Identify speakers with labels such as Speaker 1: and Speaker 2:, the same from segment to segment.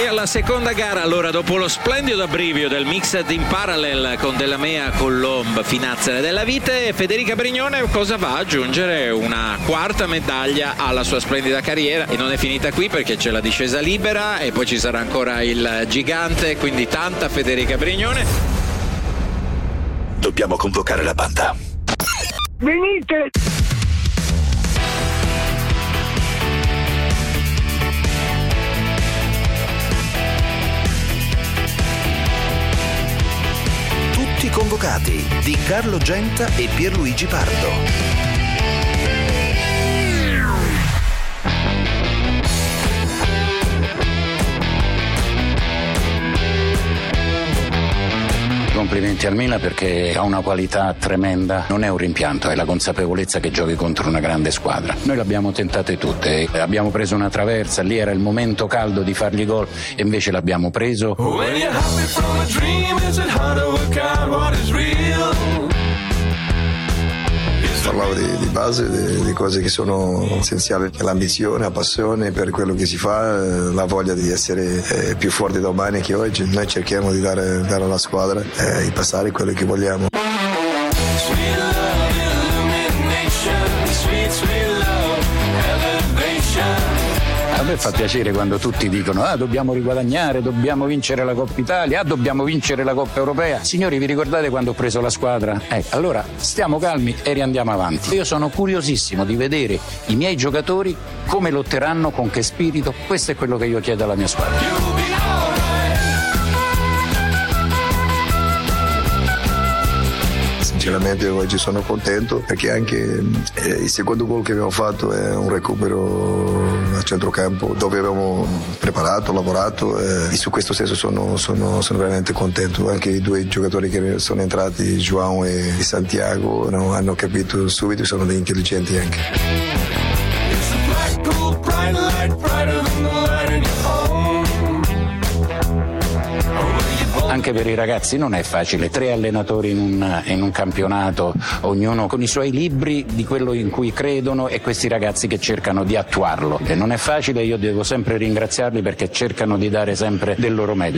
Speaker 1: E alla seconda gara, allora, dopo lo splendido abbrivio del Mixed in Parallel con Della Mea, Colomb, Finazzere della Vite, Federica Brignone cosa va a aggiungere? Una quarta medaglia alla sua splendida carriera, e non è finita qui perché c'è la discesa libera e poi ci sarà ancora il gigante, quindi tanta Federica Brignone.
Speaker 2: Dobbiamo convocare la banda.
Speaker 3: Venite!
Speaker 2: Tutti convocati di Carlo Genta e Pierluigi Pardo.
Speaker 4: Complimenti al Milan perché ha una qualità tremenda, non è un rimpianto, è la consapevolezza che giochi contro una grande squadra. Noi l'abbiamo tentate tutte, abbiamo preso una traversa, lì era il momento caldo di fargli gol e invece l'abbiamo preso.
Speaker 5: Parlavo di base, di cose che sono essenziali, l'ambizione, la passione per quello che si fa, la voglia di essere più forti domani che oggi. Noi cerchiamo di dare alla squadra di passare quello che vogliamo.
Speaker 4: A me fa piacere quando tutti dicono dobbiamo riguadagnare, dobbiamo vincere la Coppa Italia, dobbiamo vincere la Coppa Europea. Signori, vi ricordate quando ho preso la squadra? Allora stiamo calmi e riandiamo avanti. Io sono curiosissimo di vedere i miei giocatori come lotteranno, con che spirito. Questo è quello che io chiedo alla mia squadra.
Speaker 5: Sinceramente oggi sono contento perché anche il secondo gol che abbiamo fatto è un recupero a centrocampo dove abbiamo preparato, lavorato e su questo senso sono veramente contento. Anche i due giocatori che sono entrati, João e Santiago, hanno capito subito e sono dei intelligenti anche.
Speaker 4: Anche per i ragazzi non è facile, 3 allenatori in un campionato, ognuno con i suoi libri di quello in cui credono e questi ragazzi che cercano di attuarlo. E non è facile, io devo sempre ringraziarli perché cercano di dare sempre del loro meglio.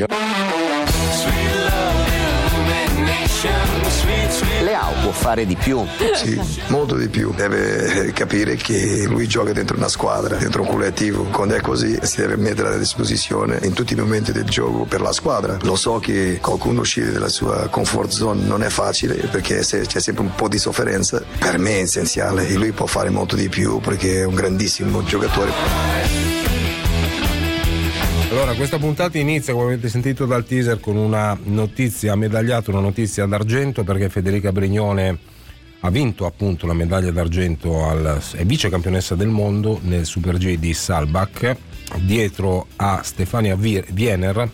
Speaker 6: Leao può fare di più?
Speaker 5: Sì, molto di più. Deve capire che lui gioca dentro una squadra, dentro un collettivo. Quando è così si deve mettere a disposizione in tutti i momenti del gioco per la squadra. Lo so che qualcuno uscire dalla sua comfort zone non è facile perché c'è sempre un po' di sofferenza. Per me è essenziale e lui può fare molto di più perché è un grandissimo giocatore.
Speaker 7: Allora, questa puntata inizia, come avete sentito dal teaser, con una notizia, ha medagliato una notizia d'argento perché Federica Brignone ha vinto appunto la medaglia d'argento, è vice campionessa del mondo nel Super G di Saalbach, dietro a Stefania Venier,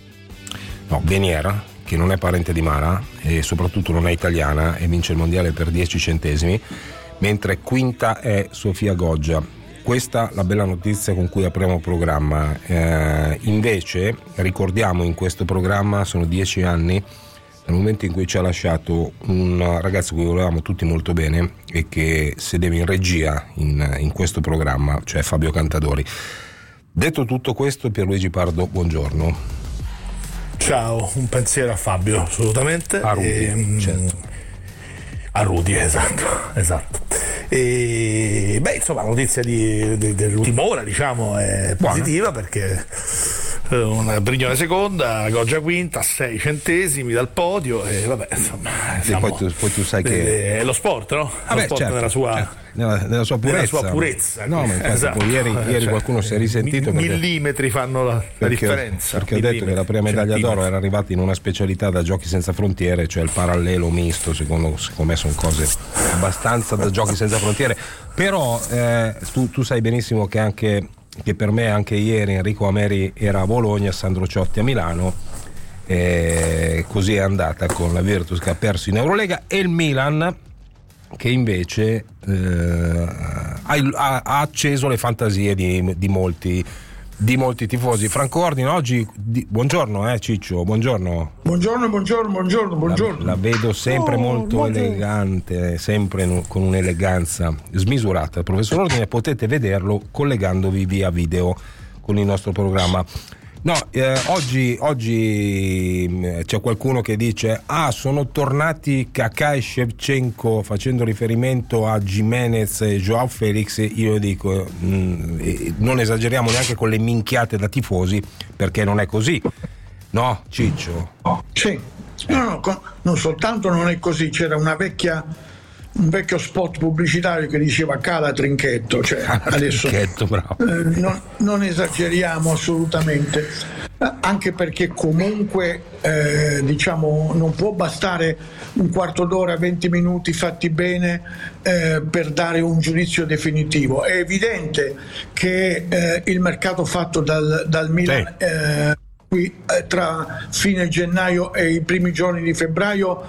Speaker 7: che non è parente di Mara e soprattutto non è italiana e vince il mondiale per 10 centesimi, mentre quinta è Sofia Goggia. Questa la bella notizia con cui apriamo il programma. Invece ricordiamo, in questo programma sono 10 anni dal momento in cui ci ha lasciato un ragazzo che volevamo tutti molto bene e che sedeva in regia in questo programma, cioè Fabio Cantadori. Detto tutto questo, Pierluigi Pardo, buongiorno.
Speaker 8: Ciao, un pensiero a Fabio, assolutamente.
Speaker 7: A Rudy, certo.
Speaker 8: A Rudy, esatto. E insomma, la notizia dell'ultima ora, diciamo, è positiva. Buona. Perché una Brignone seconda, Goggia quinta, 6 centesimi dal podio e vabbè, insomma,
Speaker 7: poi tu sai che
Speaker 8: è lo sport, no?
Speaker 7: Lo sport, certo,
Speaker 8: nella sua
Speaker 7: purezza. No, ma infatti
Speaker 8: esatto.
Speaker 7: Poi ieri qualcuno si è risentito
Speaker 8: millimetri fanno la differenza.
Speaker 7: Perché ho detto che la prima medaglia d'oro era arrivata in una specialità da Giochi Senza Frontiere, cioè il parallelo misto. Secondo me sono cose abbastanza da Giochi Senza Frontiere, però tu sai benissimo che per me anche ieri Enrico Ameri era a Bologna, Sandro Ciotti a Milano, così è andata con la Virtus che ha perso in Eurolega, e il Milan che invece ha acceso le fantasie di molti tifosi. Franco Ordine oggi, buongiorno Ciccio, buongiorno.
Speaker 3: Buongiorno.
Speaker 7: La vedo sempre molto elegante, sempre con un'eleganza smisurata. Il professor Ordine potete vederlo collegandovi via video con il nostro programma. No, oggi c'è qualcuno che dice sono tornati Kaká e Shevchenko, facendo riferimento a Gimenez e Joao Felix. Io dico non esageriamo neanche con le minchiate da tifosi, perché non è così, no Ciccio?
Speaker 3: Sì, no, non soltanto non è così, c'era un vecchio spot pubblicitario che diceva cala Trinchetto, cioè adesso
Speaker 7: Trinchetto, bravo.
Speaker 3: Non esageriamo assolutamente, anche perché comunque diciamo non può bastare un quarto d'ora, 20 minuti fatti bene per dare un giudizio definitivo. È evidente che il mercato fatto dal Milan qui tra fine gennaio e i primi giorni di febbraio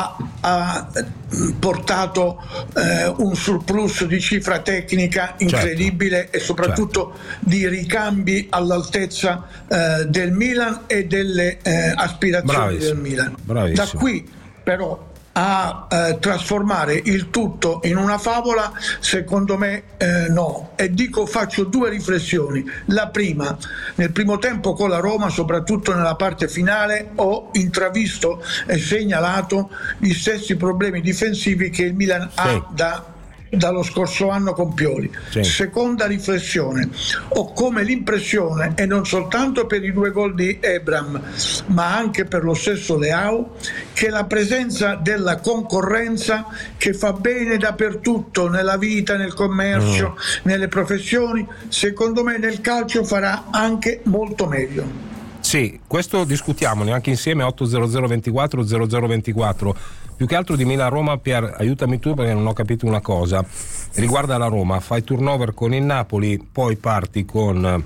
Speaker 3: ha portato un surplus di cifra tecnica incredibile, e soprattutto di ricambi all'altezza del Milan e delle aspirazioni del Milan. Da qui però a trasformare il tutto in una favola, secondo me no, e faccio due riflessioni. La prima: nel primo tempo con la Roma, soprattutto nella parte finale, ho intravisto e segnalato gli stessi problemi difensivi che il Milan ha dallo scorso anno con Pioli. Seconda riflessione: ho come l'impressione, e non soltanto per i 2 gol di Ebram ma anche per lo stesso Leao, che la presenza della concorrenza, che fa bene dappertutto nella vita, nel commercio, nelle professioni, secondo me nel calcio farà anche molto meglio.
Speaker 7: Sì, questo discutiamone anche insieme. 800 24 0024. Più che altro di Milan-Roma, Pier, aiutami tu perché non ho capito una cosa. Riguarda la Roma, fai turnover con il Napoli, poi parti con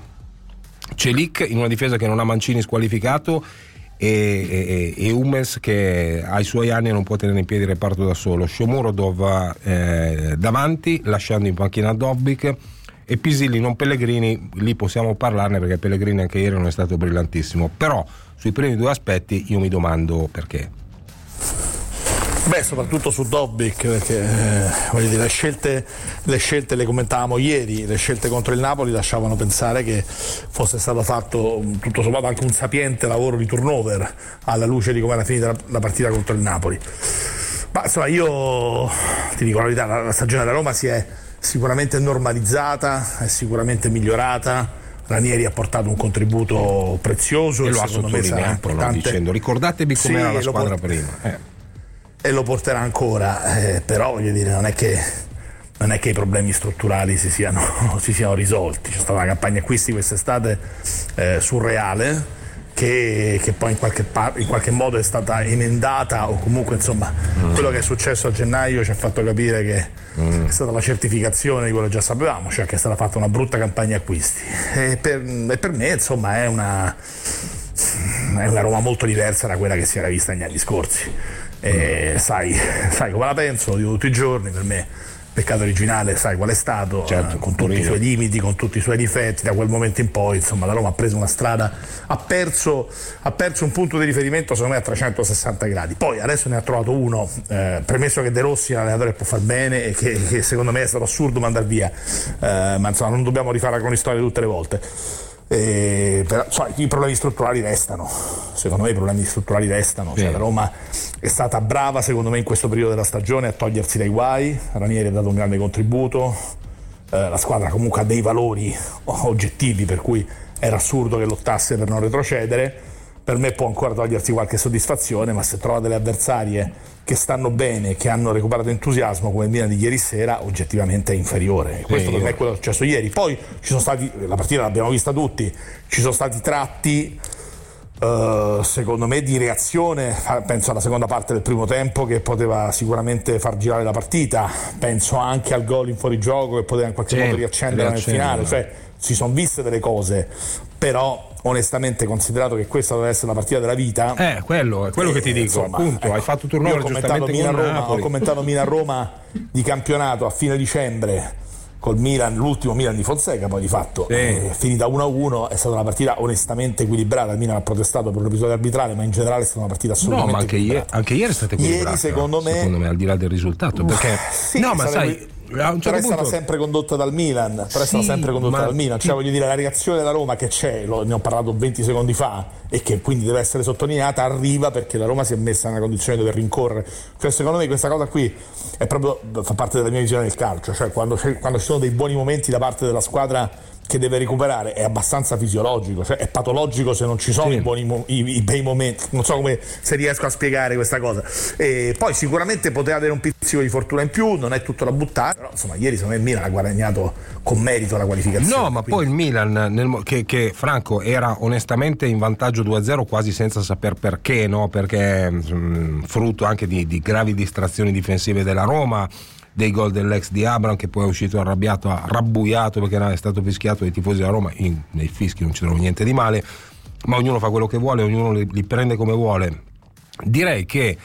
Speaker 7: Celic in una difesa che non ha Mancini squalificato e Hummels che ai suoi anni non può tenere in piedi il reparto da solo. Shomurodov davanti, lasciando in panchina Dobbik, e Pisilli non Pellegrini. Lì possiamo parlarne perché Pellegrini anche ieri non è stato brillantissimo, però sui primi 2 aspetti io mi domando perché.
Speaker 8: Soprattutto su Dobbik, perché voglio dire, le scelte le commentavamo ieri, le scelte contro il Napoli lasciavano pensare che fosse stato fatto tutto sommato anche un sapiente lavoro di turnover alla luce di come era finita la partita contro il Napoli. Ma insomma, io ti dico la verità, la stagione della Roma si è sicuramente normalizzata, è sicuramente migliorata. Ranieri ha portato un contributo prezioso
Speaker 7: e lo ha sottolineato, no? Dicendo ricordatevi com'era la squadra prima.
Speaker 8: E lo porterà ancora, però voglio dire, non è che i problemi strutturali si siano risolti. C'è stata una campagna acquisti quest'estate surreale che poi in qualche modo è stata emendata, o comunque insomma quello che è successo a gennaio ci ha fatto capire che è stata la certificazione di quello che già sapevamo, cioè che è stata fatta una brutta campagna acquisti, e per me insomma è una Roma molto diversa da quella che si era vista negli anni scorsi. Sai come la penso, lo dico tutti i giorni, per me peccato originale sai qual è stato, con tutti i suoi limiti, con tutti i suoi difetti. Da quel momento in poi insomma la Roma ha preso una strada, ha perso un punto di riferimento secondo me a 360 gradi. Poi adesso ne ha trovato uno, premesso che De Rossi è un allenatore che può far bene e che secondo me è stato assurdo mandar via, ma insomma non dobbiamo rifare la cronistoria tutte le volte. Però i problemi strutturali restano, secondo me i problemi strutturali restano, cioè, la Roma è stata brava secondo me in questo periodo della stagione a togliersi dai guai. Ranieri ha dato un grande contributo, la squadra comunque ha dei valori oggettivi per cui era assurdo che lottasse per non retrocedere. Per me può ancora togliersi qualche soddisfazione, ma se trova delle avversarie che stanno bene, che hanno recuperato entusiasmo come il Milan di ieri sera, oggettivamente è inferiore. Questo per me è quello che è successo ieri. Poi ci sono stati, la partita l'abbiamo vista tutti, ci sono stati tratti secondo me di reazione, penso alla seconda parte del primo tempo che poteva sicuramente far girare la partita, penso anche al gol in fuorigioco che poteva in qualche modo riaccendere nel finale, cioè si sono viste delle cose, però onestamente, considerato che questa deve essere la partita della vita,
Speaker 7: quello è quello che ti dico, insomma, appunto, hai fatto turnover.
Speaker 8: Io ho commentato Milan-Roma di campionato a fine dicembre col Milan, l'ultimo Milan di Fonseca, poi di fatto è finita 1-1, è stata una partita onestamente equilibrata. Il Milan ha protestato per l'episodio arbitrale, ma in generale è stata una partita assolutamente
Speaker 7: anche ieri è stata equilibrata,
Speaker 8: secondo me,
Speaker 7: al di là del risultato, perché
Speaker 8: sai, però è stata sempre condotta dal Milan, cioè voglio dire, la reazione della Roma che c'è, ne ho parlato 20 secondi fa e che quindi deve essere sottolineata, arriva perché la Roma si è messa nella condizione di dover rincorrere. Cioè secondo me questa cosa qui è proprio, fa parte della mia visione del calcio, cioè quando ci sono dei buoni momenti da parte della squadra che deve recuperare è abbastanza fisiologico, cioè è patologico se non ci sono i bei momenti. Non so come se riesco a spiegare questa cosa. E poi sicuramente poteva avere un pizzico di fortuna in più, non è tutto da buttare, però insomma ieri secondo me il Milan ha guadagnato con merito la qualificazione.
Speaker 7: No, ma quindi... poi il Milan che Franco era onestamente in vantaggio 2-0 quasi senza saper perché, no? Perché frutto anche di gravi distrazioni difensive della Roma, dei gol dell'ex di Abraham che poi è uscito arrabbiato, arrabbuiato perché è stato fischiato dai tifosi della Roma. Nei fischi non ci trovo niente di male, ma ognuno fa quello che vuole, ognuno li prende come vuole. Direi che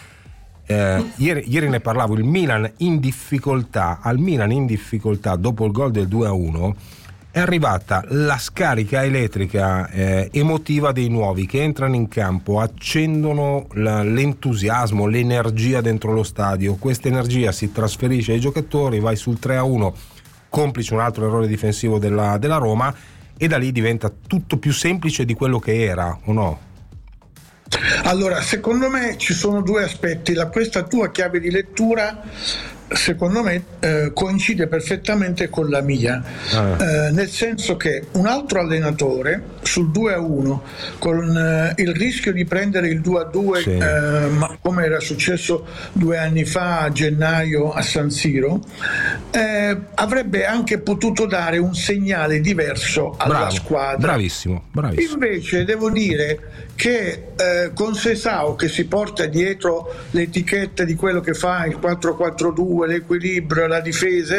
Speaker 7: ieri ne parlavo, al Milan in difficoltà dopo il gol del 2-1 è arrivata la scarica elettrica emotiva dei nuovi che entrano in campo, accendono l'entusiasmo, l'energia dentro lo stadio. Questa energia si trasferisce ai giocatori, vai sul 3-1, complice un altro errore difensivo della Roma, e da lì diventa tutto più semplice di quello che era, o no?
Speaker 3: Allora, secondo me ci sono due aspetti. Questa tua chiave di lettura secondo me coincide perfettamente con la mia, nel senso che un altro allenatore sul 2-1 con il rischio di prendere il 2-2 sì. Ma come era successo 2 anni fa a gennaio a San Siro, avrebbe anche potuto dare un segnale diverso alla squadra.
Speaker 7: Bravissimo.
Speaker 3: Invece devo dire che con Sesao, che si porta dietro l'etichetta di quello che fa il 4-4-2, l'equilibrio, la difesa,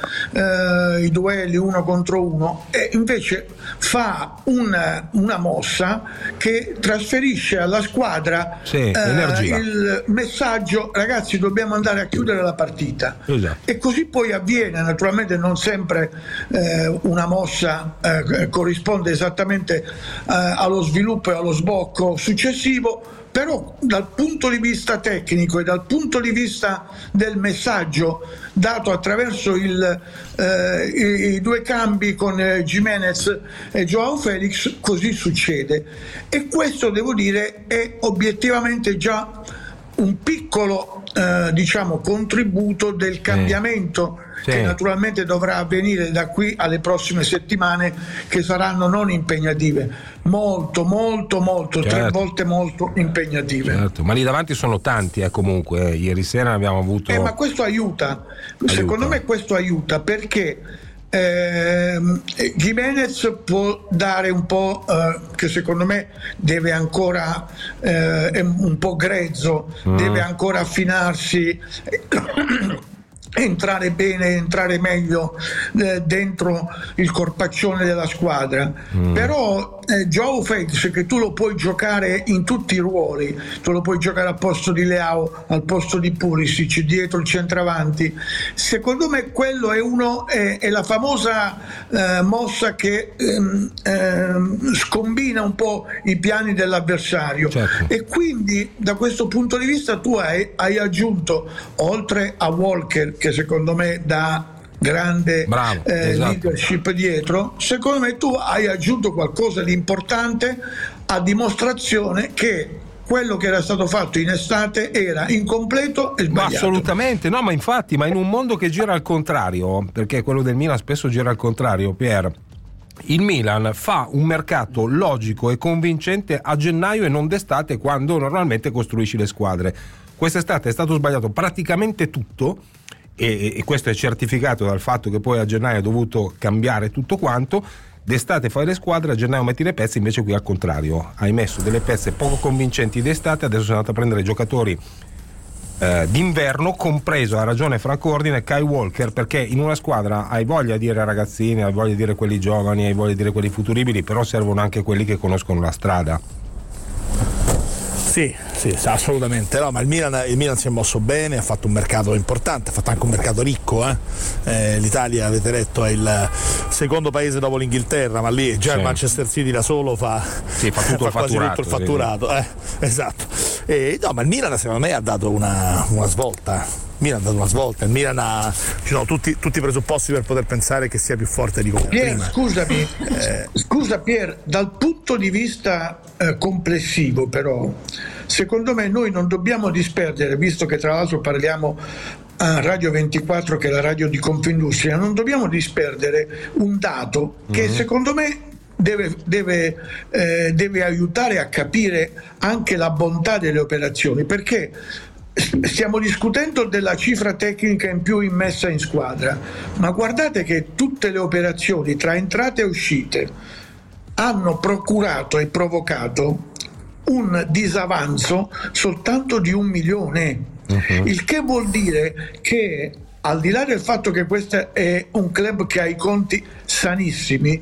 Speaker 3: i duelli 1 contro 1, e invece fa una mossa che trasferisce alla squadra il messaggio: ragazzi, dobbiamo andare a chiudere la partita.
Speaker 7: Esatto.
Speaker 3: E così poi avviene. Naturalmente non sempre una mossa corrisponde esattamente allo sviluppo e allo sbocco successivo, però dal punto di vista tecnico e dal punto di vista del messaggio dato attraverso i 2 cambi con Giménez e Joao Felix, così succede. E questo, devo dire, è obiettivamente già un piccolo contributo del cambiamento che naturalmente dovrà avvenire da qui alle prossime settimane, che saranno non impegnative, molto 3 volte molto impegnative.
Speaker 7: Certo. Ma lì davanti sono tanti comunque, ieri sera abbiamo avuto
Speaker 3: ma questo aiuta. Secondo me questo aiuta, perché Giménez può dare un po' che secondo me deve ancora è un po' grezzo, deve ancora affinarsi, entrare bene, entrare meglio dentro il corpaccione della squadra. Però Joao Felix, che tu lo puoi giocare in tutti i ruoli, tu lo puoi giocare al posto di Leao, al posto di Pulisic, dietro il centravanti, secondo me quello è la famosa mossa che scombina un po' i piani dell'avversario.
Speaker 7: Certo.
Speaker 3: E quindi da questo punto di vista tu hai aggiunto, oltre a Walker, che secondo me dà grande leadership dietro, secondo me tu hai aggiunto qualcosa di importante, a dimostrazione che quello che era stato fatto in estate era incompleto e sbagliato.
Speaker 7: Ma assolutamente, no, ma infatti, ma in un mondo che gira al contrario, perché quello del Milan spesso gira al contrario, Pier, il Milan fa un mercato logico e convincente a gennaio e non d'estate, quando normalmente costruisci le squadre. Quest'estate è stato sbagliato praticamente tutto, e questo è certificato dal fatto che poi a gennaio ha dovuto cambiare tutto quanto. D'estate fai le squadre, a gennaio metti le pezze, invece qui al contrario, hai messo delle pezze poco convincenti d'estate, adesso sei andato a prendere giocatori d'inverno, compreso, ha ragione Franco Ordine e Kyle Walker, perché in una squadra hai voglia di dire ragazzini, hai voglia di dire quelli giovani, hai voglia di dire quelli futuribili, però servono anche quelli che conoscono la strada.
Speaker 8: Sì, assolutamente. No, ma il Milan si è mosso bene, ha fatto un mercato importante, ha fatto anche un mercato ricco. L'Italia, avete letto, è il secondo paese dopo l'Inghilterra, ma lì già il Manchester City da solo fa
Speaker 7: tutto
Speaker 8: quasi tutto il fatturato. Esatto. No, ma il Milan secondo me ha dato una svolta Milan ha dato una svolta, il Milan ci sono tutti i presupposti per poter pensare che sia più forte di come prima.
Speaker 3: Scusami, scusa Pier, dal punto di vista complessivo però, secondo me noi non dobbiamo disperdere, visto che tra l'altro parliamo a Radio 24 che è la radio di Confindustria, non dobbiamo disperdere un dato che secondo me deve aiutare a capire anche la bontà delle operazioni, perché stiamo discutendo della cifra tecnica in più immessa in squadra, ma guardate che tutte le operazioni tra entrate e uscite hanno procurato e provocato un disavanzo soltanto di 1 milione, il che vuol dire che, al di là del fatto che questo è un club che ha i conti sanissimi,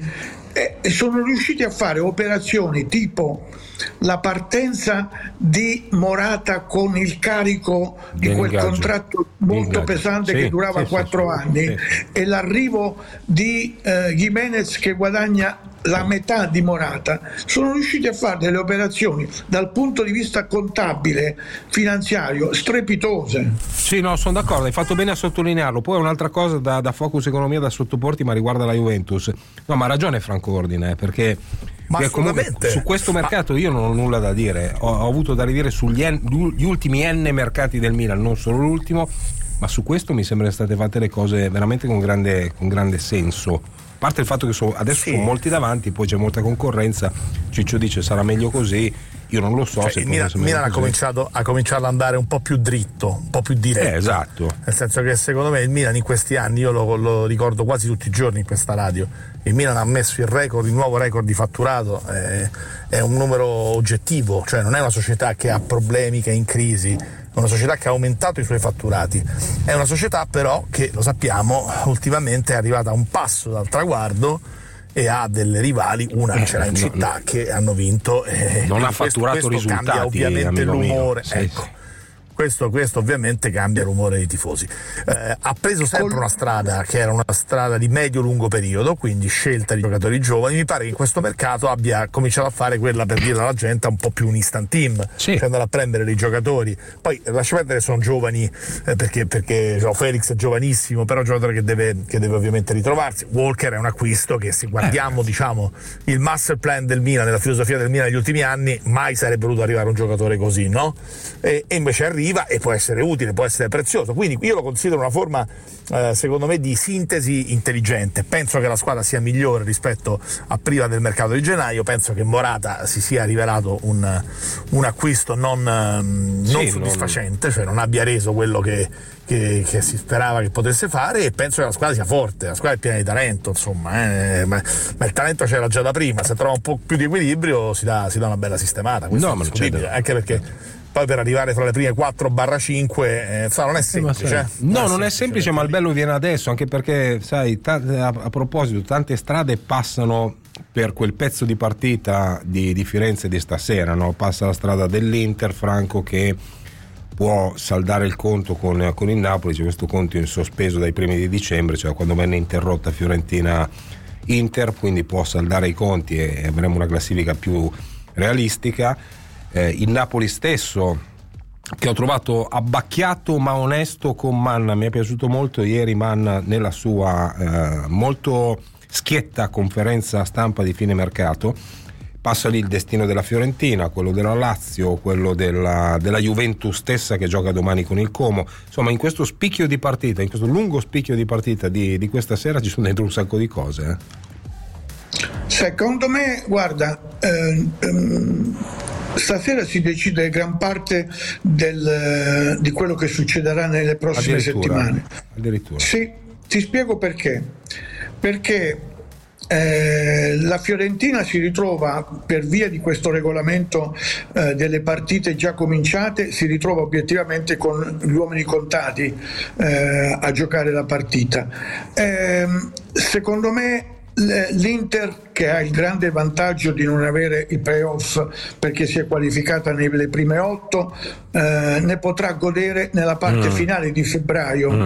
Speaker 3: sono riusciti a fare operazioni tipo la partenza di Morata con il carico di quel contratto molto pesante che durava 4 anni e l'arrivo di Giménez che guadagna la metà di Morata. Sono riusciti a fare delle operazioni dal punto di vista contabile, finanziario, strepitose.
Speaker 7: Sì, no, sono d'accordo, hai fatto bene a sottolinearlo. Poi un'altra cosa da Focus Economia da sottoporti, ma riguarda la Juventus. No, ma ha ragione Franco Ordine, perché comunque su questo mercato io non ho nulla da dire. Ho avuto da ridire sugli gli ultimi N mercati del Milan, non solo l'ultimo, ma su questo mi sembrano state fatte le cose veramente con grande senso. A parte il fatto che adesso sono molti davanti, poi c'è molta concorrenza. Ciccio dice sarà meglio così, io non lo so.
Speaker 8: Il Milan ha cominciato ad andare un po' più dritto, un po' più diretto.
Speaker 7: Esatto.
Speaker 8: Nel senso che secondo me il Milan in questi anni, io lo ricordo quasi tutti i giorni in questa radio, il Milan ha messo il nuovo record di fatturato, è un numero oggettivo, cioè non è una società che ha problemi, che è in crisi, è una società che ha aumentato i suoi fatturati, è una società però che, lo sappiamo, ultimamente è arrivata a un passo dal traguardo e ha delle rivali, una ce l'ha in città, che hanno vinto,
Speaker 7: non ha fatturato risultati,
Speaker 8: cambia ovviamente l'umore,
Speaker 7: sì,
Speaker 8: ecco. Questo ovviamente cambia l'umore dei tifosi. Ha preso sempre una strada che era una strada di medio-lungo periodo, quindi scelta di giocatori giovani. Mi pare che in questo mercato abbia cominciato a fare quella, per dire alla gente, un po' più un instant team, cioè andare a prendere dei giocatori. Poi lascia perdere, sono giovani, perché Felix è giovanissimo, però è un giocatore che deve ovviamente ritrovarsi. Walker è un acquisto che, se guardiamo diciamo il master plan del Milan, nella filosofia del Milan negli ultimi anni, mai sarebbe voluto arrivare un giocatore così, no? E invece arriva e può essere utile, può essere prezioso, quindi io lo considero una forma secondo me di sintesi intelligente. Penso che la squadra sia migliore rispetto a prima del mercato di gennaio, penso che Morata si sia rivelato un acquisto non soddisfacente, cioè non abbia reso quello che si sperava che potesse fare, e penso che la squadra sia forte, la squadra è piena di talento, insomma, ma il talento c'era già da prima, se trova un po' più di equilibrio si dà una bella sistemata, questo è indiscutibile, anche perché poi per arrivare fra le prime 4/5 non è semplice.
Speaker 7: Non è semplice, ma il bello viene adesso, anche perché sai, a proposito, tante strade passano per quel pezzo di partita di Firenze di stasera, no? Passa la strada dell'Inter, Franco, che può saldare il conto con il Napoli. C'è questo conto in sospeso dai primi di dicembre, cioè quando venne interrotta Fiorentina-Inter, quindi può saldare i conti e avremo una classifica più realistica. Il Napoli stesso, che ho trovato abbacchiato ma onesto con Manna, mi è piaciuto molto ieri Manna nella sua molto schietta conferenza stampa di fine mercato. Passa lì il destino della Fiorentina, quello della Lazio, quello della Juventus stessa che gioca domani con il Como. Insomma, in questo spicchio di partita, in questo lungo spicchio di partita di questa sera, ci sono dentro un sacco di cose.
Speaker 3: Secondo me, guarda, stasera si decide gran parte di quello che succederà nelle prossime settimane.
Speaker 7: Addirittura.
Speaker 3: Sì, ti spiego perché. Perché la Fiorentina si ritrova, per via di questo regolamento delle partite già cominciate, si ritrova obiettivamente con gli uomini contati a giocare la partita. Secondo me l'Inter, che ha il grande vantaggio di non avere i playoff perché si è qualificata nelle prime 8, ne potrà godere nella parte finale di febbraio.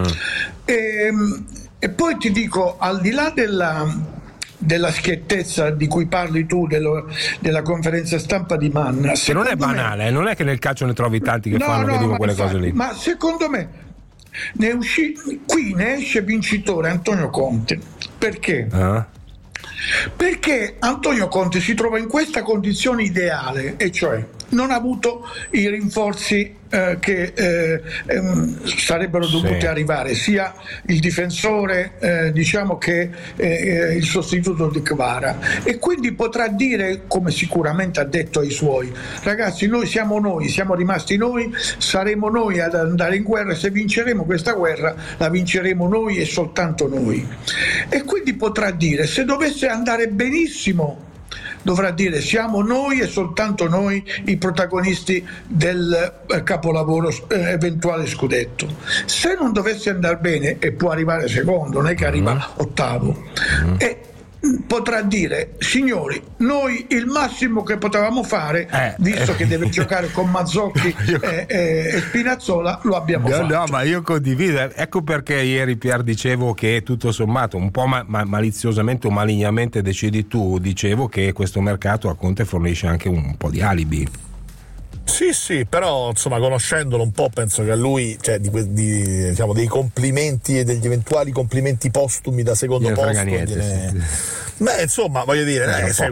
Speaker 3: E poi ti dico, al di là della schiettezza di cui parli tu, della conferenza stampa di Manna,
Speaker 7: che non è banale, non è che nel calcio ne trovi tanti che fanno che dicono quelle cose lì,
Speaker 3: ma secondo me qui ne esce vincitore Antonio Conte. Perché? Perché Antonio Conte si trova in questa condizione ideale, e cioè non ha avuto i rinforzi che sarebbero dovuti arrivare, sia il difensore diciamo che il sostituto di Kvara, e quindi potrà dire, come sicuramente ha detto ai suoi: ragazzi, siamo rimasti noi, saremo noi ad andare in guerra, e se vinceremo questa guerra la vinceremo noi e soltanto noi. E quindi potrà dire, se dovesse andare benissimo, dovrà dire: siamo noi e soltanto noi i protagonisti del capolavoro eventuale scudetto. Se non dovesse andare bene, e può arrivare secondo, non è che arriva ottavo, e potrà dire: signori, noi il massimo che potevamo fare, visto che deve giocare con Mazzocchi e Spinazzola, lo abbiamo fatto.
Speaker 7: No, ma io condivido, ecco perché ieri, Pier, dicevo che tutto sommato, un po' maliziosamente o malignamente decidi tu, dicevo che questo mercato a Conte fornisce anche un po' di alibi.
Speaker 8: Sì, però insomma, conoscendolo un po', penso che a lui, cioè, diciamo, dei complimenti e degli eventuali complimenti postumi da secondo posto beh, insomma, voglio dire,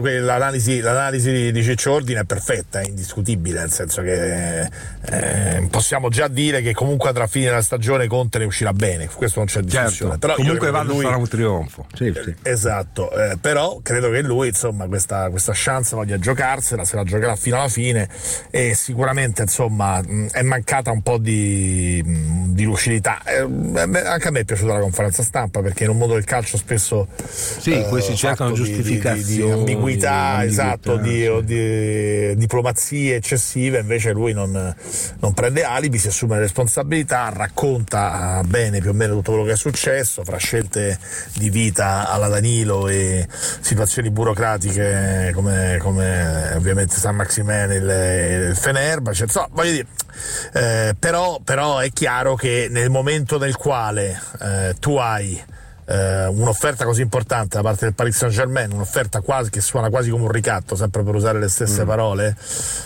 Speaker 8: l'analisi di Ciccio Ordine è perfetta, è indiscutibile, nel senso che possiamo già dire che comunque tra fine della stagione Conte ne uscirà bene, questo non c'è discussione. Però
Speaker 7: comunque sarà un trionfo.
Speaker 8: Esatto, però credo che lui, insomma, questa chance voglia giocarsela, se la giocherà fino alla fine, e sicuramente, insomma, è mancata un po' di lucidità. Anche a me è piaciuta la conferenza stampa, perché in un mondo del calcio spesso
Speaker 7: qui si cercano giustificazioni,
Speaker 8: di ambiguità, esatto, di diplomazie eccessive. Invece lui non prende alibi, si assume le responsabilità, racconta bene più o meno tutto quello che è successo, fra scelte di vita alla Danilo e situazioni burocratiche come ovviamente San Maximin e il Fenerbahce, insomma, voglio dire, però è chiaro che nel momento nel quale tu hai un'offerta così importante da parte del Paris Saint-Germain, un'offerta quasi che suona quasi come un ricatto, sempre per usare le stesse parole,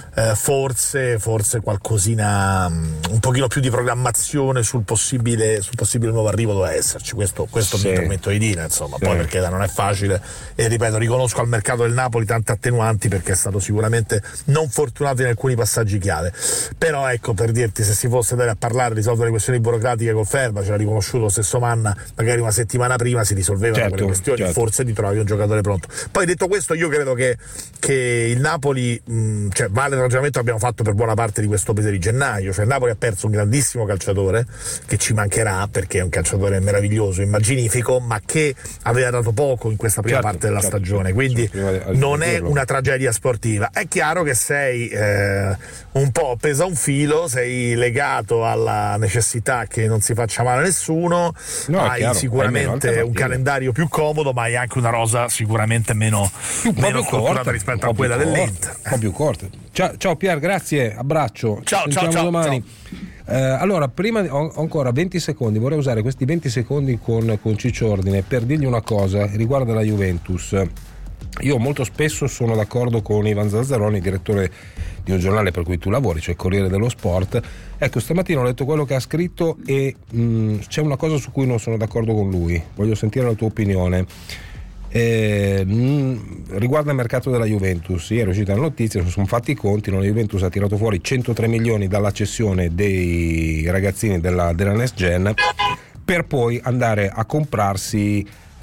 Speaker 8: forse qualcosina, un pochino più di programmazione sul possibile nuovo arrivo doveva esserci, questo mi permetto di dire, insomma, poi perché non è facile, e ripeto, riconosco al mercato del Napoli tante attenuanti, perché è stato sicuramente non fortunato in alcuni passaggi chiave, però ecco, per dirti, se si fosse andare a parlare, risolvere le questioni burocratiche col Ferma, ce l'ha riconosciuto lo stesso Manna, magari una settimana prima si risolvevano quelle questioni, forse ti trovavi un giocatore pronto. Poi, detto questo, io credo che il Napoli, cioè, vale il ragionamento che abbiamo fatto per buona parte di questo mese di gennaio, cioè il Napoli ha perso un grandissimo calciatore che ci mancherà, perché è un calciatore meraviglioso, immaginifico, ma che aveva dato poco in questa prima parte della stagione, quindi non è una tragedia sportiva. È chiaro che sei un po' appesa a un filo, sei legato alla necessità che non si faccia male a nessuno, hai sicuramente un calendario più comodo, ma hai anche una rosa sicuramente meno fortunata rispetto a quella dell'Inter,
Speaker 7: un po' più corta. Ciao Pier, grazie, abbraccio,
Speaker 8: ciao
Speaker 7: domani. Allora, prima ho ancora 20 secondi, vorrei usare questi 20 secondi con Ciccio Ordine per dirgli una cosa riguardo la Juventus. Io molto spesso sono d'accordo con Ivan Zazzaroni, direttore di un giornale per cui tu lavori, cioè il Corriere dello Sport. Ecco, stamattina ho letto quello che ha scritto e c'è una cosa su cui non sono d'accordo con lui, voglio sentire la tua opinione. Riguardo al mercato della Juventus, ieri è uscita la notizia, sono fatti i conti, la Juventus ha tirato fuori 103 milioni dalla cessione dei ragazzini della Next Gen, per poi andare a comprarsi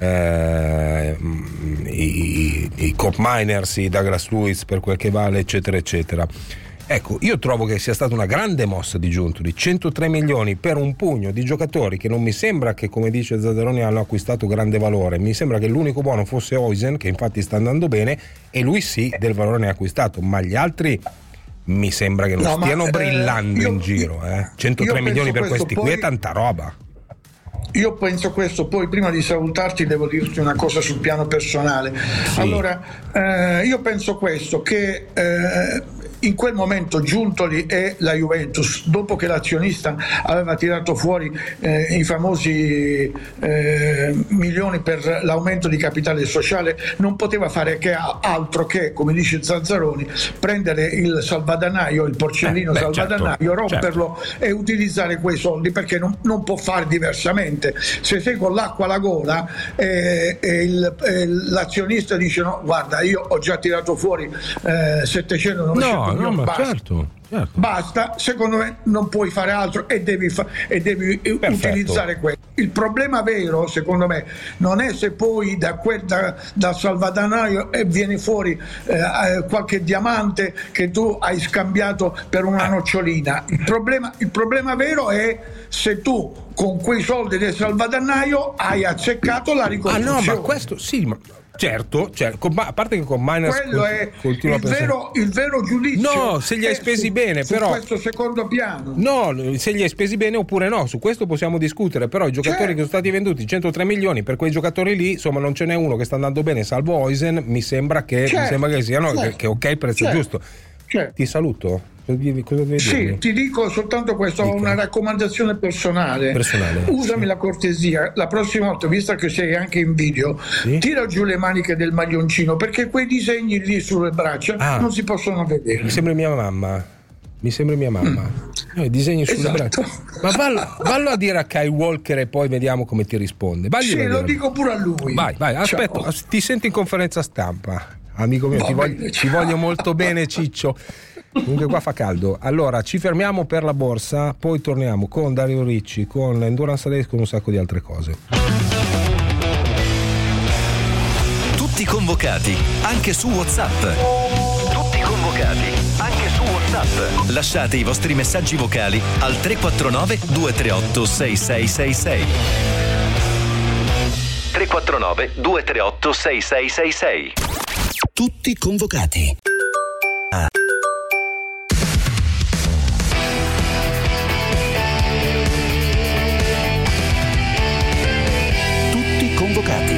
Speaker 7: i Cop Miners, i Douglas Luiz per quel che vale, eccetera eccetera. Ecco, io trovo che sia stata una grande mossa di Giuntoli, 103 milioni per un pugno di giocatori che non mi sembra che, come dice Zazzaroni, hanno acquistato grande valore. Mi sembra che l'unico buono fosse Oisen, che infatti sta andando bene, e lui sì, del valore ne ha acquistato, ma gli altri mi sembra che non stiano brillando in giro. 103 milioni per questi qui è tanta roba.
Speaker 3: Io penso questo, poi prima di salutarti devo dirti una cosa sul piano personale. Allora, io penso questo, che in quel momento Giuntoli e la Juventus, dopo che l'azionista aveva tirato fuori i famosi milioni per l'aumento di capitale sociale, non poteva fare altro che, come dice Zazzaroni, prendere il salvadanaio, il porcellino salvadanaio, romperlo e utilizzare quei soldi, perché non può fare diversamente. Se sei con l'acqua alla gola l'azionista dice no, guarda, io ho già tirato fuori 700-900 milioni, basta. Basta, secondo me non puoi fare altro e devi utilizzare quello. Il problema vero, secondo me, non è se poi da salvadanaio viene fuori qualche diamante che tu hai scambiato per una nocciolina. Il problema vero è se tu con quei soldi del salvadanaio hai azzeccato la ricostruzione.
Speaker 7: No, ma questo sì, ma certo, a parte che con Miners
Speaker 3: quello è il vero giudizio.
Speaker 7: No, se li hai spesi bene, però
Speaker 3: questo secondo piano.
Speaker 7: No, se li hai spesi bene oppure no, su questo possiamo discutere, però i giocatori che sono stati venduti 103 milioni, per quei giocatori lì, insomma, non ce n'è uno che sta andando bene, salvo Oisen, mi sembra che siano che ok, il prezzo giusto. Ti saluto. Cosa devi
Speaker 3: sì, ti dico soltanto questo, ho una raccomandazione personale. Usami la cortesia, la prossima volta, visto che sei anche in video, tira giù le maniche del maglioncino, perché quei disegni lì sulle braccia non si possono vedere.
Speaker 7: Mi sembra mia mamma. I disegni sulle braccia. Ma vallo a dire a Kyle Walker e poi vediamo come ti risponde.
Speaker 3: Lo dico pure a lui.
Speaker 7: Vai, aspetta, ti sento in conferenza stampa, amico mio. Ti voglio molto bene, Ciccio. Comunque qua fa caldo. Allora ci fermiamo per la borsa, poi torniamo con Dario Ricci, con Endurance Race, con un sacco di altre cose.
Speaker 2: Tutti convocati, anche su WhatsApp. Lasciate i vostri messaggi vocali al 349 238 6666. 349 238 6666. Tutti convocati. Tutti convocati.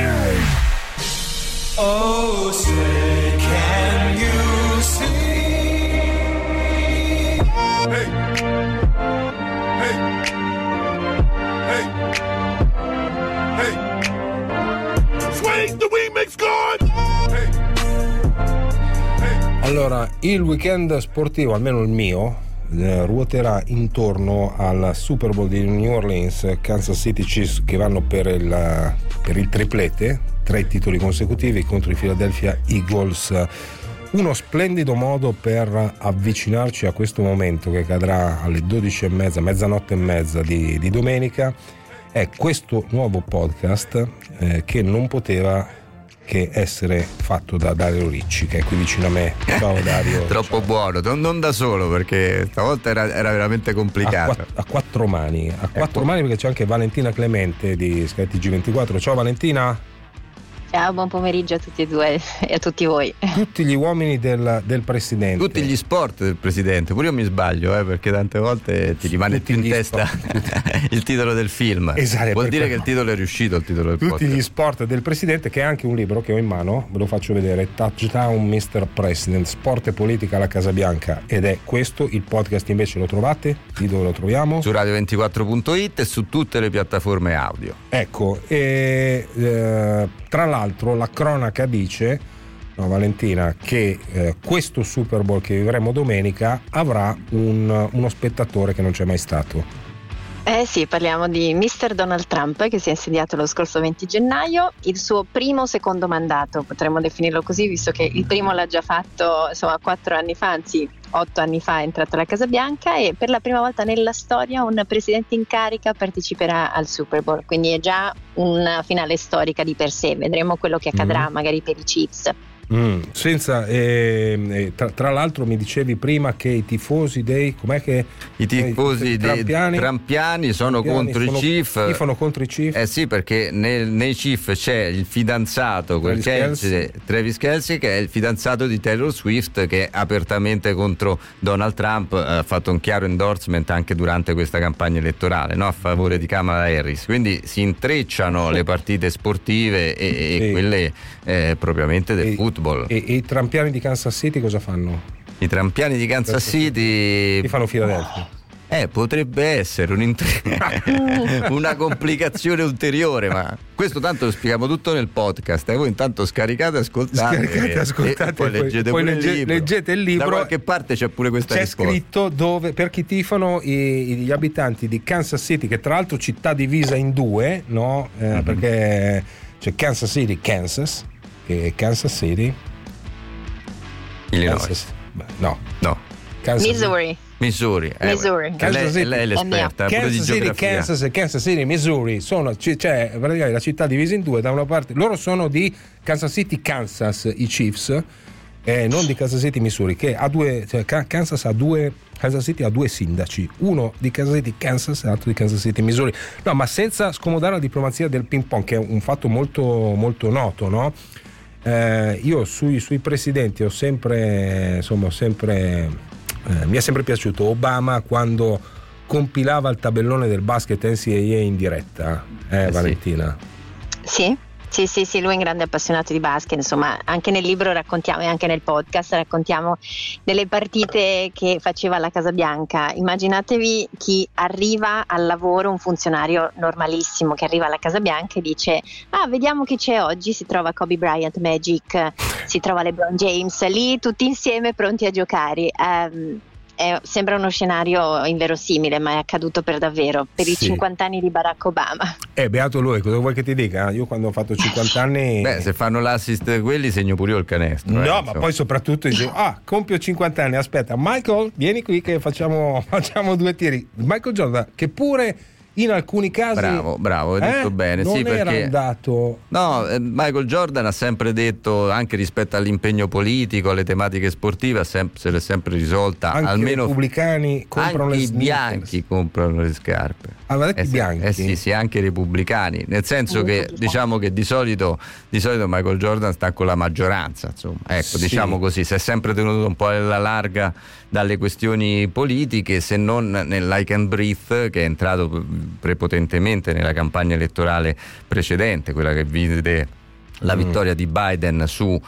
Speaker 2: Oh, say can you see? Hey. Hey. Hey. Hey. Swing the remix God. Hey. Hey.
Speaker 7: Allora, il weekend sportivo, almeno il mio, ruoterà intorno al Super Bowl di New Orleans, Kansas City Chiefs, che vanno per il triplete, 3 titoli consecutivi contro i Philadelphia Eagles. Uno splendido modo per avvicinarci a questo momento che cadrà alle 12:30, mezzanotte e mezza di domenica, è questo nuovo podcast che non poteva che essere fatto da Dario Ricci, che è qui vicino a me. Ciao Dario.
Speaker 9: Troppo
Speaker 7: ciao.
Speaker 9: Buono, non da solo, perché stavolta era veramente complicato.
Speaker 7: A quattro mani, perché c'è anche Valentina Clemente di SkyTG24. Ciao Valentina.
Speaker 10: Ciao, buon pomeriggio a tutti e due e a tutti voi.
Speaker 7: Tutti gli uomini del presidente.
Speaker 9: Tutti gli sport del presidente, pure io mi sbaglio, perché tante volte ti rimane più in testa il titolo del film.
Speaker 7: Esatto,
Speaker 9: vuol dire che il titolo è riuscito, il titolo del podcast.
Speaker 7: Tutti gli sport del presidente, che è anche un libro che ho in mano, ve lo faccio vedere, Touchdown Mr. President, sport e politica alla Casa Bianca, ed è questo. Il podcast invece lo trovate? Di dove lo troviamo?
Speaker 9: Su radio24.it e su tutte le piattaforme audio.
Speaker 7: Ecco, tra l'altro la cronaca dice, Valentina, che questo Super Bowl che vivremo domenica avrà uno spettatore che non c'è mai stato.
Speaker 10: Sì, parliamo di Mr. Donald Trump, che si è insediato lo scorso 20 gennaio, il suo secondo mandato, potremmo definirlo così, visto che il primo l'ha già fatto 4 anni fa, anzi 8 anni fa è entrato alla Casa Bianca, e per la prima volta nella storia un presidente in carica parteciperà al Super Bowl, quindi è già una finale storica di per sé. Vedremo quello che accadrà magari per i Chiefs.
Speaker 7: Tra l'altro mi dicevi prima che i tifosi dei
Speaker 9: Trumpiani sono contro i Chiefs.
Speaker 7: Tifano contro i Chiefs.
Speaker 9: Sì, perché nei Chiefs c'è il fidanzato Travis Kelce, che è il fidanzato di Taylor Swift, che è apertamente contro Donald Trump, ha fatto un chiaro endorsement anche durante questa campagna elettorale, a favore di Kamala Harris. Quindi si intrecciano le partite sportive e quelle propriamente del football.
Speaker 7: E i trampiani di Kansas City cosa fanno?
Speaker 9: I trampiani di Kansas City
Speaker 7: ti fanno Philadelphia.
Speaker 9: Potrebbe essere una complicazione ulteriore, ma questo tanto lo spieghiamo tutto nel podcast. Voi intanto scaricate, ascoltate e poi
Speaker 7: leggete il libro.
Speaker 9: Da qualche parte c'è pure questa risposta.
Speaker 7: C'è scritto dove, per chi tifano gli abitanti di Kansas City, che tra l'altro città divisa in due, no? Perché c'è Kansas City, Kansas, e Kansas City,
Speaker 9: Illinois.
Speaker 7: No.
Speaker 9: Missouri. Lei è l'esperta.
Speaker 7: Kansas City, Kansas e Kansas City, Missouri sono, c'è praticamente la città divisa in due. Da una parte loro sono di Kansas City, Kansas, i Chiefs, non di Kansas City, Missouri, che ha due, cioè Kansas City ha due sindaci, uno di Kansas City, Kansas e l'altro di Kansas City, Missouri. No, ma senza scomodare la diplomazia del ping pong, che è un fatto molto molto noto, no? Io sui presidenti mi è sempre piaciuto Obama quando compilava il tabellone del basket NCAA in diretta, Valentina?
Speaker 10: Sì, lui è un grande appassionato di basket, insomma, anche nel libro raccontiamo e anche nel podcast raccontiamo delle partite che faceva alla Casa Bianca. Immaginatevi chi arriva al lavoro, un funzionario normalissimo che arriva alla Casa Bianca e dice: vediamo chi c'è oggi, si trova Kobe Bryant, Magic, si trova LeBron James, lì tutti insieme pronti a giocare. Sembra uno scenario inverosimile, ma è accaduto per davvero, per i 50 anni di Barack Obama.
Speaker 7: Beato lui, cosa vuoi che ti dica? Io quando ho fatto 50 anni...
Speaker 9: se fanno l'assist quelli segno pure io il canestro.
Speaker 7: No, ma poi soprattutto dice, compio 50 anni, aspetta, Michael, vieni qui che facciamo 2 tiri. Michael Jordan, che pure... in alcuni casi
Speaker 9: bravo, hai detto bene.
Speaker 7: Non
Speaker 9: era
Speaker 7: perché andato.
Speaker 9: Michael Jordan ha sempre detto, anche rispetto all'impegno politico, alle tematiche sportive, se l'è sempre risolta.
Speaker 7: Anche
Speaker 9: almeno
Speaker 7: i repubblicani comprano
Speaker 9: anche
Speaker 7: le
Speaker 9: i bianchi comprano le scarpe.
Speaker 7: I bianchi?
Speaker 9: Sì, anche i repubblicani, nel senso che diciamo che di solito Michael Jordan sta con la maggioranza, insomma, diciamo così, si è sempre tenuto un po' alla larga dalle questioni politiche, se non nel Like and Breathe, che è entrato prepotentemente nella campagna elettorale precedente, quella che vide la vittoria di Biden sullo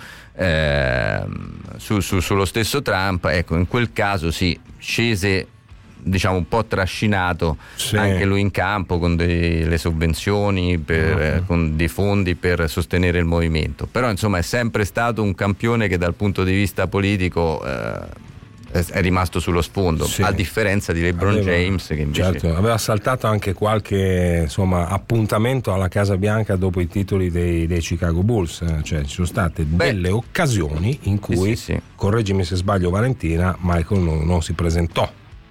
Speaker 9: stesso Trump. In quel caso scese, diciamo, un po' trascinato anche lui in campo con le sovvenzioni, con dei fondi per sostenere il movimento. Però insomma è sempre stato un campione che dal punto di vista politico è rimasto sullo sfondo, a differenza di LeBron James, che invece
Speaker 7: aveva saltato anche qualche appuntamento alla Casa Bianca dopo i titoli dei Chicago Bulls, cioè ci sono state delle occasioni in cui, correggimi se sbaglio Valentina, Michael non si presentò.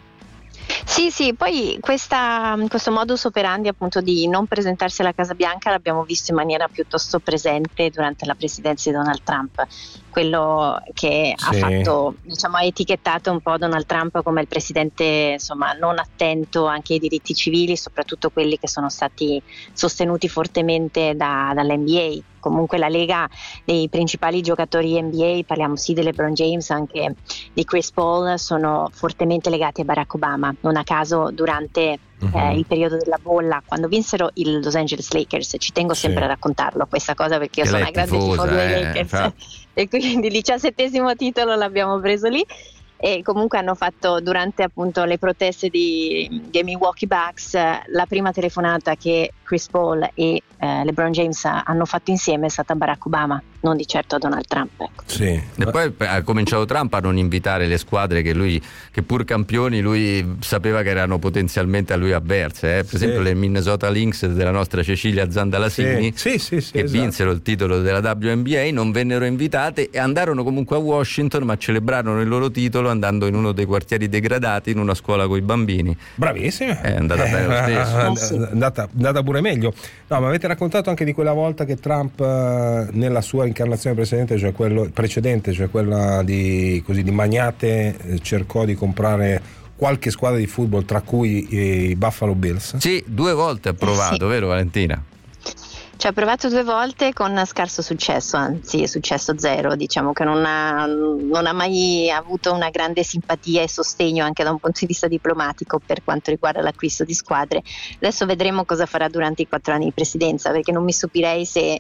Speaker 10: Sì, poi questo modus operandi appunto di non presentarsi alla Casa Bianca l'abbiamo visto in maniera piuttosto presente durante la presidenza di Donald Trump. Quello che ha fatto, ha etichettato un po' Donald Trump come il presidente, insomma, non attento anche ai diritti civili, soprattutto quelli che sono stati sostenuti fortemente dall'NBA. Comunque la lega dei principali giocatori NBA, parliamo di LeBron James, anche di Chris Paul, sono fortemente legati a Barack Obama. Non a caso durante il periodo della bolla, quando vinsero il Los Angeles Lakers, ci tengo sempre a raccontarlo questa cosa perché io sono una grande tifosa dei Lakers e quindi il 17° titolo l'abbiamo preso lì. E comunque hanno fatto, durante appunto le proteste dei Milwaukee Bucks, la prima telefonata che Chris Paul e LeBron James hanno fatto insieme è stata a Barack Obama, non di certo a Donald Trump.
Speaker 9: E poi ha cominciato Trump a non invitare le squadre che pur campioni lui sapeva che erano potenzialmente a lui avverse, per esempio le Minnesota Lynx della nostra Cecilia Zandalasini, che vinsero il titolo della WNBA, non vennero invitate e andarono comunque a Washington, ma celebrarono il loro titolo andando in uno dei quartieri degradati in una scuola con i bambini.
Speaker 7: Bravissima,
Speaker 9: è andata bene lo stesso,
Speaker 7: è andata pure meglio. No, ma avete raccontato anche di quella volta che Trump nella sua incarnazione precedente, cioè quella di Magnate, cercò di comprare qualche squadra di football, tra cui i Buffalo Bills?
Speaker 9: Sì, 2 volte ha provato, vero Valentina?
Speaker 10: Ci ha provato 2 volte con scarso successo, anzi è successo 0, diciamo che non ha mai avuto una grande simpatia e sostegno anche da un punto di vista diplomatico per quanto riguarda l'acquisto di squadre. Adesso vedremo cosa farà durante i 4 anni di presidenza, perché non mi stupirei se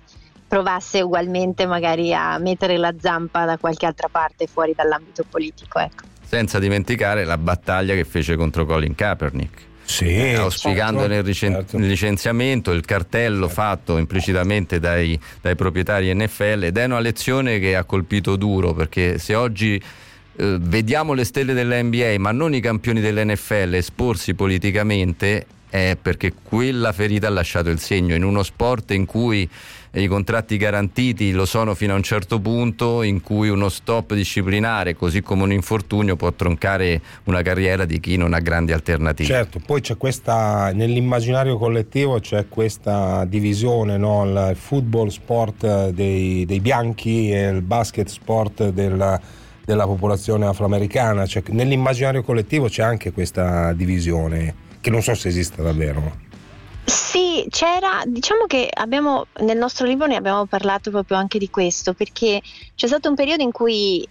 Speaker 10: provasse ugualmente magari a mettere la zampa da qualche altra parte fuori dall'ambito politico, ecco.
Speaker 9: Senza dimenticare la battaglia che fece contro Colin Kaepernick.
Speaker 7: Sì,
Speaker 9: auspicando
Speaker 7: certo.
Speaker 9: il licenziamento, il cartello fatto implicitamente dai proprietari NFL, ed è una lezione che ha colpito duro, perché se oggi vediamo le stelle della NBA ma non i campioni dell'NFL esporsi politicamente, è perché quella ferita ha lasciato il segno in uno sport in cui i contratti garantiti lo sono fino a un certo punto, in cui uno stop disciplinare, così come un infortunio, può troncare una carriera di chi non ha grandi alternative.
Speaker 7: Certo, poi c'è questa, nell'immaginario collettivo c'è questa divisione, no? Il football sport dei bianchi e il basket sport della popolazione afroamericana, cioè, nell'immaginario collettivo c'è anche questa divisione che non so se esista davvero.
Speaker 10: Sì, c'era, diciamo che nel nostro libro ne abbiamo parlato proprio anche di questo, perché c'è stato un periodo in cui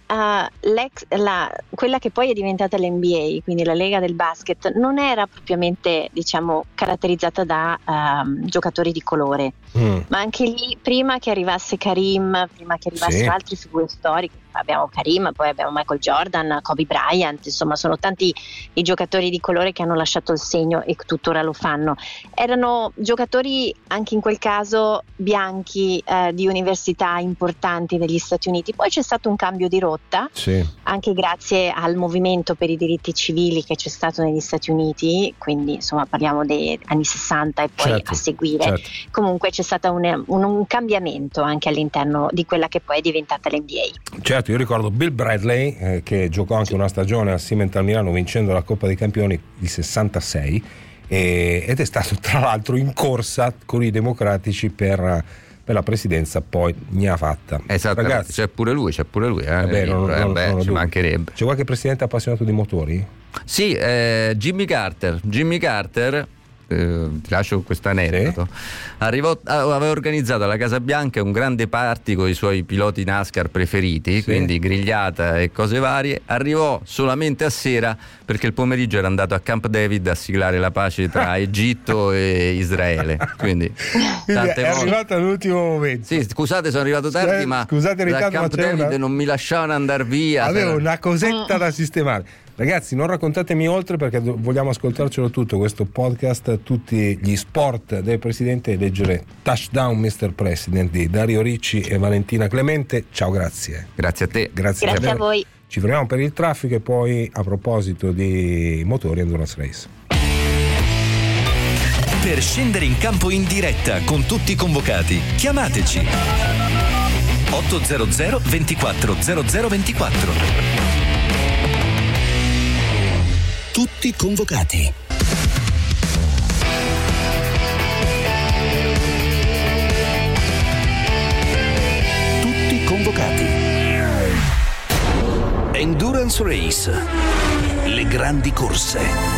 Speaker 10: quella che poi è diventata l'NBA, quindi la Lega del Basket, non era propriamente, diciamo, caratterizzata da giocatori di colore, ma anche lì, prima che arrivasse Karim, prima che arrivassero altre figure storiche, abbiamo Karim, poi abbiamo Michael Jordan, Kobe Bryant, insomma sono tanti i giocatori di colore che hanno lasciato il segno e tuttora lo fanno. Erano giocatori anche in quel caso bianchi, di università importanti degli Stati Uniti. Poi c'è stato un cambio di rotta, anche grazie al movimento per i diritti civili che c'è stato negli Stati Uniti, quindi insomma parliamo degli anni 60 e poi a seguire. Comunque c'è stato un cambiamento anche all'interno di quella che poi è diventata l'NBA.
Speaker 7: Certo, io ricordo Bill Bradley che giocò anche una stagione al Cimental Milano vincendo la Coppa dei Campioni di 66 ed è stato tra l'altro in corsa con i democratici per la presidenza, poi ne ha fatta.
Speaker 9: Esatto, ragazzi, c'è pure lui, ci mancherebbe.
Speaker 7: C'è qualche presidente appassionato di motori?
Speaker 9: Sì, Jimmy Carter, ti lascio questo aneddoto. Aveva organizzato alla Casa Bianca un grande party con i suoi piloti NASCAR preferiti, quindi grigliata e cose varie. Arrivò solamente a sera perché il pomeriggio era andato a Camp David a siglare la pace tra Egitto e Israele, quindi
Speaker 7: è arrivato all'ultimo momento.
Speaker 9: Sì, scusate, sono arrivato tardi, ma da Camp David non mi lasciavano andare via.
Speaker 7: Avevo una cosetta da sistemare. Ragazzi, non raccontatemi oltre, perché vogliamo ascoltarcelo tutto, questo podcast, tutti gli sport del presidente, e leggere Touchdown Mr. President di Dario Ricci e Valentina Clemente. Ciao, grazie.
Speaker 9: Grazie a te.
Speaker 10: Grazie a voi.
Speaker 7: Ci fermiamo per il traffico e poi, a proposito di motori, Endurance Race.
Speaker 2: Per scendere in campo in diretta con tutti i convocati, chiamateci 800 24 0024. Tutti convocati. Tutti convocati. Endurance Race. Le grandi corse.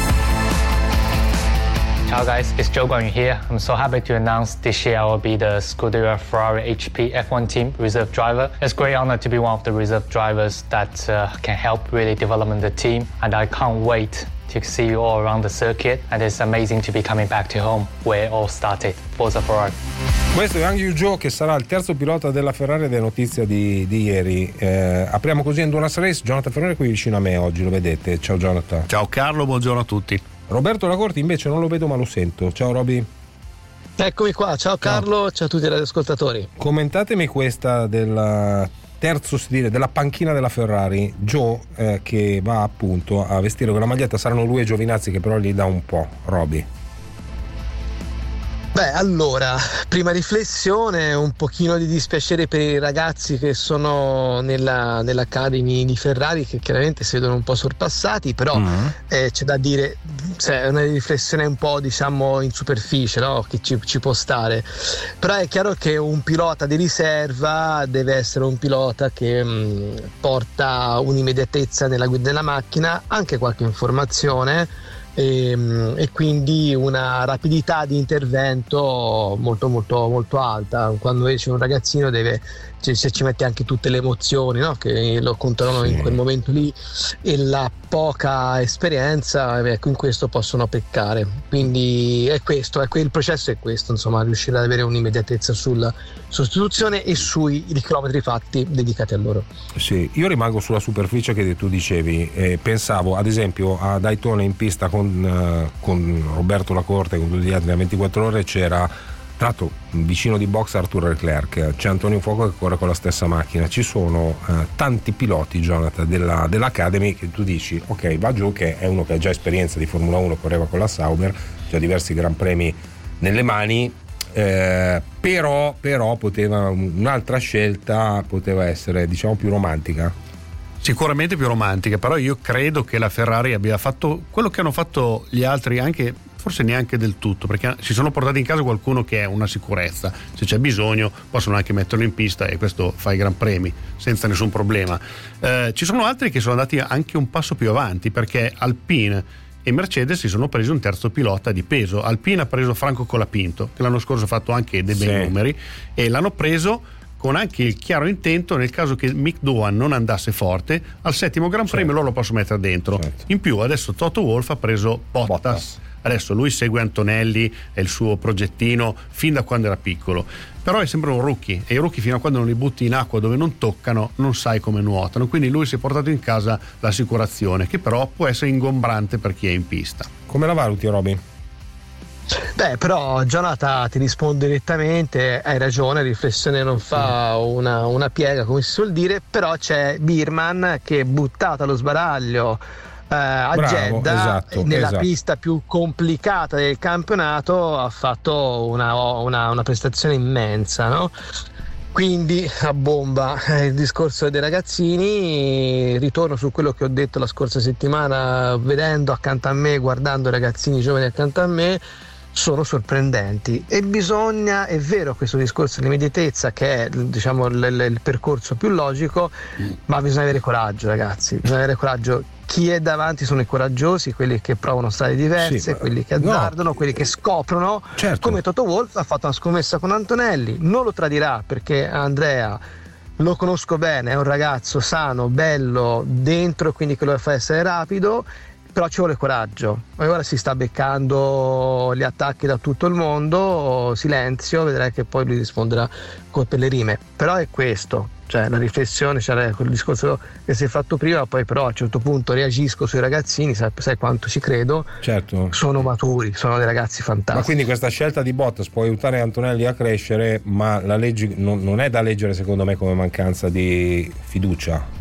Speaker 11: Ciao guys, it's Joe Guanyu here. I'm so happy to announce this year I will be the Scuderia Ferrari HP F1 team reserve driver. It's a great honor to be one of the reserve drivers that can help really develop the team, and I can't wait to see you all around the circuit, and it's amazing to be coming back to home where it all started. Forza Ferrari.
Speaker 7: Questo è Angelo Joe, che sarà il terzo pilota della Ferrari, ed è notizia di ieri. Apriamo così Endurance Race. Jonathan Ferrari qui vicino a me oggi, lo vedete. Ciao Jonathan.
Speaker 12: Ciao Carlo, buongiorno a tutti.
Speaker 7: Roberto Lacorti invece non lo vedo ma lo sento. Ciao Roby.
Speaker 13: Eccomi qua, ciao Carlo, ciao a tutti i radioascoltatori.
Speaker 7: Commentatemi questa del terzo sedile della panchina della Ferrari, Joe, che va appunto a vestire quella maglietta. Saranno lui e Giovinazzi che però gli dà un po'. Roby.
Speaker 13: Beh, allora, prima riflessione, un pochino di dispiacere per i ragazzi che sono nell'Academy di Ferrari, che chiaramente si vedono un po' sorpassati, però c'è da dire, è una riflessione un po', diciamo, in superficie, no? Che ci può stare. Però è chiaro che un pilota di riserva deve essere un pilota che porta un'immediatezza nella guida della macchina, anche qualche informazione, e quindi una rapidità di intervento molto molto molto alta. Quando c'è un ragazzino se ci mette anche tutte le emozioni, no? Che lo controllano in quel momento lì, e la poca esperienza, in questo possono peccare. Quindi è questo, il processo è questo, insomma, riuscire ad avere un'immediatezza sulla sostituzione e sui chilometri fatti dedicati a loro.
Speaker 7: Sì, io rimango sulla superficie che tu dicevi, pensavo ad esempio a Daytona in pista con Roberto Lacorte, con tutti gli altri a 24 ore, c'era tratto vicino di box Arthur Leclerc, c'è Antonio Fuoco che corre con la stessa macchina, ci sono tanti piloti, Jonathan, dell'Academy, che tu dici ok, va giù, che è uno che ha già esperienza di Formula 1, correva con la Sauber, già diversi gran premi nelle mani, però poteva, un'altra scelta poteva essere, diciamo, più romantica.
Speaker 12: Sicuramente più romantica, però io credo che la Ferrari abbia fatto quello che hanno fatto gli altri, anche forse neanche del tutto, perché si sono portati in casa qualcuno che è una sicurezza, se c'è bisogno possono anche metterlo in pista e questo fa i gran premi senza nessun problema. Ci sono altri che sono andati anche un passo più avanti, perché Alpine e Mercedes si sono presi un terzo pilota di peso. Alpine ha preso Franco Colapinto, che l'anno scorso ha fatto anche dei bei numeri, e l'hanno preso con anche il chiaro intento, nel caso che Mick Doohan non andasse forte, al settimo Gran Premio loro lo posso mettere dentro. In più adesso Toto Wolff ha preso Bottas. Adesso lui segue Antonelli e il suo progettino fin da quando era piccolo, però è sempre un rookie, e i rookie fino a quando non li butti in acqua dove non toccano non sai come nuotano, quindi lui si è portato in casa l'assicurazione, che però può essere ingombrante per chi è in pista.
Speaker 7: Come la valuti, Roby?
Speaker 13: Beh, però Jonathan ti risponde direttamente, hai ragione, riflessione non fa una piega, come si suol dire, però c'è Birman che, buttato allo sbaraglio a Jeddah, nella pista più complicata del campionato, ha fatto una prestazione immensa, no? Quindi a bomba il discorso dei ragazzini. Ritorno su quello che ho detto la scorsa settimana, vedendo accanto a me, guardando i ragazzini giovani accanto a me, sono sorprendenti, e bisogna, è vero questo discorso dell'immediatezza che è, diciamo, il percorso più logico, ma bisogna avere coraggio, ragazzi, bisogna avere coraggio. Chi è davanti sono i coraggiosi, quelli che provano strade diverse, quelli che azzardano, quelli che scoprono, come Toto Wolff ha fatto una scommessa con Antonelli, non lo tradirà, perché Andrea lo conosco bene, è un ragazzo sano, bello dentro, quindi che lo fa essere rapido, però ci vuole coraggio. E ora si sta beccando gli attacchi da tutto il mondo, silenzio, vedrai che poi lui risponderà per le rime, però è questo, cioè la riflessione, cioè quel discorso che si è fatto prima, poi però a un certo punto reagisco sui ragazzini, sai quanto ci credo, sono maturi, sono dei ragazzi fantastici.
Speaker 7: Ma quindi questa scelta di Bottas può aiutare Antonelli a crescere, ma la legge non è da leggere secondo me come mancanza di fiducia.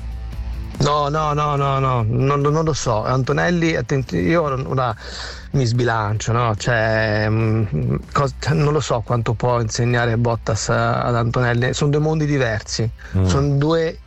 Speaker 13: No, non lo so. Antonelli, io ora mi sbilancio, no? Cioè, non lo so quanto può insegnare Bottas ad Antonelli. Sono due mondi diversi, sono due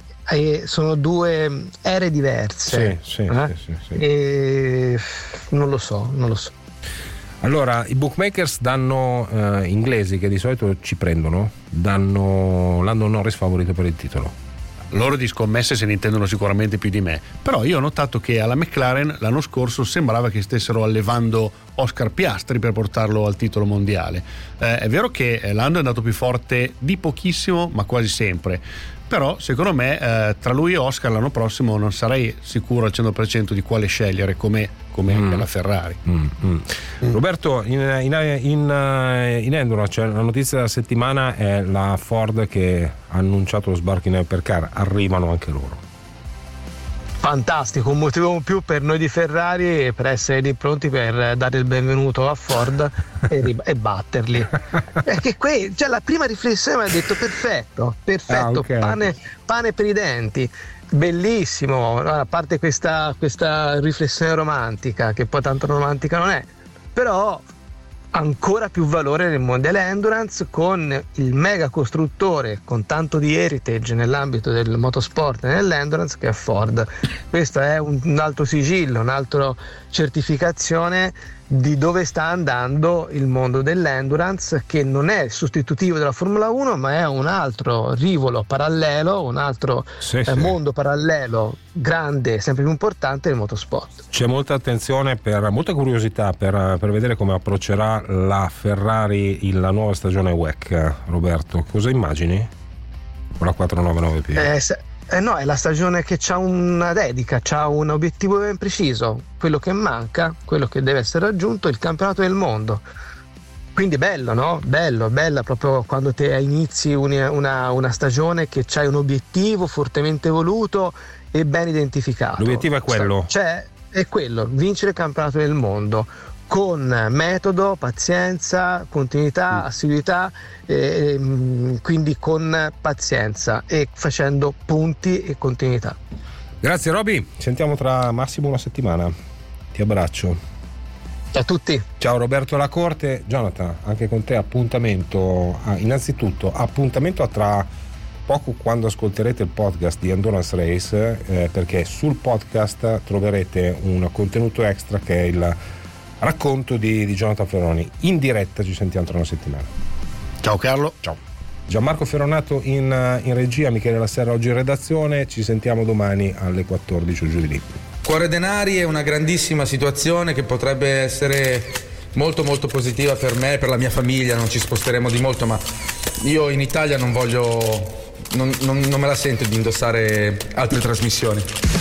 Speaker 13: ere diverse. Sì. E non lo so.
Speaker 7: Allora, i bookmakers danno inglesi, che di solito ci prendono, danno Lando Norris favorito per il titolo.
Speaker 12: Loro di scommesse se ne intendono sicuramente più di me, però io ho notato che alla McLaren l'anno scorso sembrava che stessero allevando Oscar Piastri per portarlo al titolo mondiale. È vero che Lando è andato più forte di pochissimo, ma quasi sempre, però secondo me tra lui e Oscar l'anno prossimo non sarei sicuro al 100% di quale scegliere, come anche la Ferrari.
Speaker 7: Roberto, in Endurance, cioè, la notizia della settimana è la Ford che ha annunciato lo sbarco in Hypercar, arrivano anche loro.
Speaker 13: Fantastico, un motivo in più per noi di Ferrari per essere lì pronti per dare il benvenuto a Ford e batterli. Perché cioè, la prima riflessione mi ha detto perfetto, okay. pane per i denti. Bellissimo, a parte questa riflessione romantica, che poi tanto romantica non è, però ancora più valore nel mondiale endurance, con il mega costruttore con tanto di heritage nell'ambito del motorsport e nell'endurance che è Ford. Questo è un altro sigillo, un'altra certificazione di dove sta andando il mondo dell'endurance, che non è sostitutivo della Formula 1, ma è un altro rivolo parallelo, un altro mondo parallelo grande, sempre più importante del motorsport.
Speaker 7: C'è molta attenzione, molta curiosità per vedere come approccerà la Ferrari la nuova stagione WEC. Roberto, cosa immagini con la 499P?
Speaker 13: No, è la stagione che c'ha una dedica, c'ha un obiettivo ben preciso, quello che manca, quello che deve essere raggiunto, il campionato del mondo. Quindi bello, no? Bella proprio quando te inizi una stagione che c'hai un obiettivo fortemente voluto e ben identificato.
Speaker 7: L'obiettivo è quello?
Speaker 13: È quello, vincere il campionato del mondo, con metodo, pazienza, continuità, assiduità, quindi con pazienza e facendo punti e continuità.
Speaker 7: Grazie Roby, sentiamo tra massimo una settimana. Ti abbraccio.
Speaker 13: Ciao a tutti.
Speaker 7: Ciao Roberto Lacorte. Jonathan, anche con te appuntamento, innanzitutto appuntamento a tra poco quando ascolterete il podcast di Endurance Race, perché sul podcast troverete un contenuto extra che è il racconto di Jonathan Ferroni. In diretta ci sentiamo tra una settimana.
Speaker 12: Ciao Carlo.
Speaker 7: Ciao. Gianmarco Ferronato in regia, Michele La Serra oggi in redazione. Ci sentiamo domani alle 14 o giù di lì.
Speaker 14: Cuore Denari è una grandissima situazione che potrebbe essere molto molto positiva per me e per la mia famiglia. Non ci sposteremo di molto, ma io in Italia non me la sento di indossare altre trasmissioni.